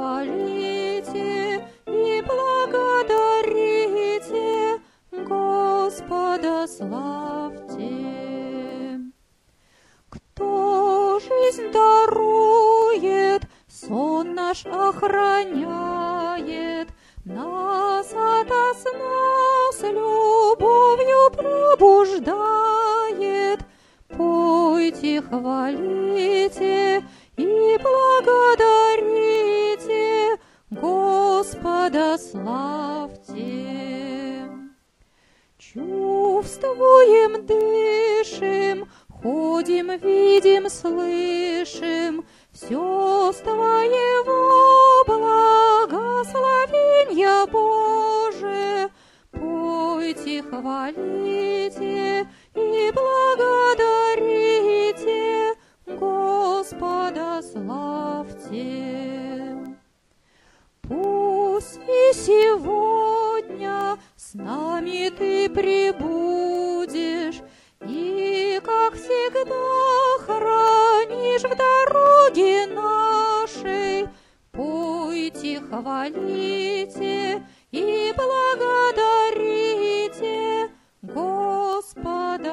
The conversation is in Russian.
хвалите и благодарите, Господа славьте. Кто жизнь дарует, сон наш охраняет, нас ото сна с любовью пробуждает. Пойте, хвалите и благодарите, Господа славьте. Чувствуем, дышим, ходим, видим, слышим, все с Твоего благословенья, Боже. Пойте, хвалите и благодарите, Господа славьте. Пусть и сегодня с нами Ты пребудешь, и, как всегда, хранишь в дороге нашей. Пойте, хвалите и благодарите,